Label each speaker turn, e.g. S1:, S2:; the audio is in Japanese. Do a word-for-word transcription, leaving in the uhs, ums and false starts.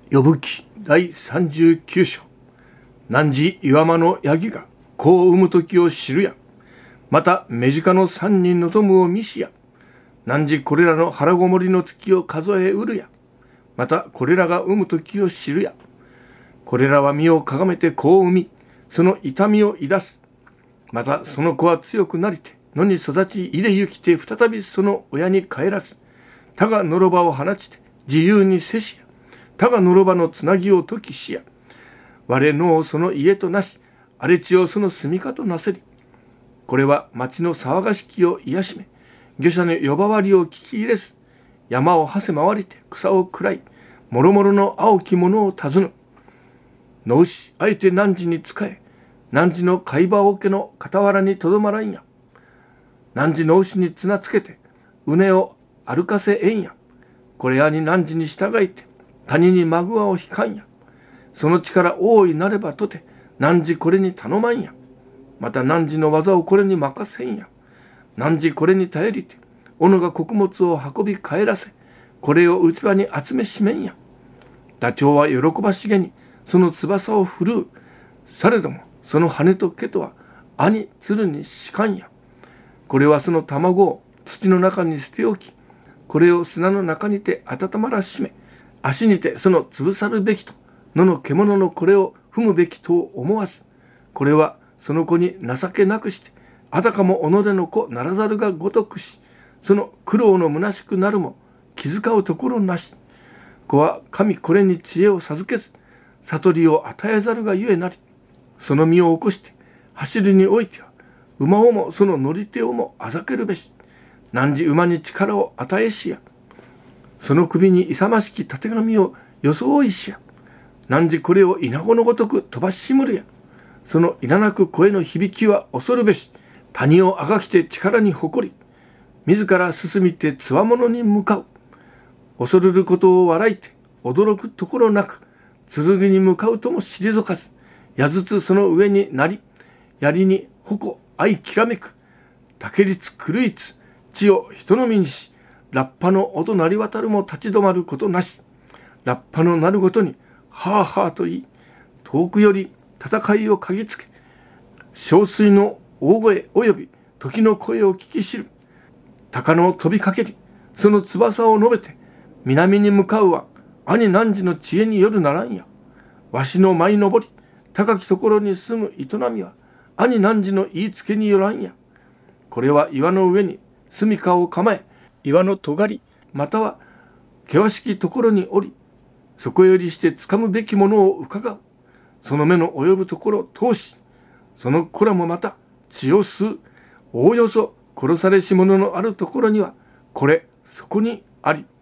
S1: 呼ぶ記第さんじゅうきゅう章。汝岩間のヤギが子を産む時を知るや。また目近の三人の友を見しや。汝これらの腹ごもりの月を数えうるや。またこれらが産む時を知るや。これらは身をかがめて子を産み、その痛みを抱す。またその子は強くなりて野に育ち、いで行きて再びその親に帰らず。他がのろばを放ちて自由にせしや。他がのろばのつなぎを解きしや。我のをその家となし、荒れ地をその住処となせり。これは町の騒がしきを癒しめ、漁者の呼ばわりを聞き入れず、山をはせ回りて草を喰らい、もろもろの青きものを尋ぬ。のうしあえて汝に仕え、汝の貝羽桶の傍らにとどまらんや。汝の牛に綱つけて、うねを歩かせえんや。これやに汝に従いて、谷にまぐわを引かんや。その力大いなればとて、汝これに頼まんや。また汝の技をこれに任せんや。汝これに頼りて、斧が穀物を運び帰らせ、これを内場に集めしめんや。ダチョウは喜ばしげに、その翼を振るう。されども、その羽と毛とは、兄鶴にしかんや。これはその卵を土の中に捨ておき、これを砂の中にて温まらしめ、足にてその潰さるべきと、野の獣のこれを踏むべきと思わず、これはその子に情けなくして、あたかも己の子ならざるがごとくし、その苦労の虚しくなるも気遣うところなし。子は神これに知恵を授けず、悟りを与えざるがゆえなり、その身を起こして走りにおいては、馬をもその乗り手をもあざけるべし。汝馬に力を与えしや。その首に勇ましきたてがみを装いしや。汝これを稲子のごとく飛ばししむるや。そのいらなく声の響きは恐るべし。谷をあがきて力に誇り、自ら進みてつわものに向かう。恐るることを笑いて驚くところなく、剣に向かうとも退かず、矢ずつその上になり、槍に矛相きらめく。竹立狂いつ地を人のみにし、ラッパの音鳴り渡るも立ち止まることなし。ラッパの鳴るごとにはあはあと言い、遠くより戦いを嗅ぎつけ、小水の大声および時の声を聞き知る。鷹の飛びかけり、その翼を述べて南に向かうは兄汝の知恵によるならんや。わしの舞い登り、高きところに住む営みは兄汝の言いつけによらんや。これは岩の上に住処を構え、岩の尖りまたは険しきところに降り、そこよりして掴むべきものを伺う。その目の及ぶところを通し、その子らもまた血を吸う。おおよそ殺されし者のあるところには、これそこにあり。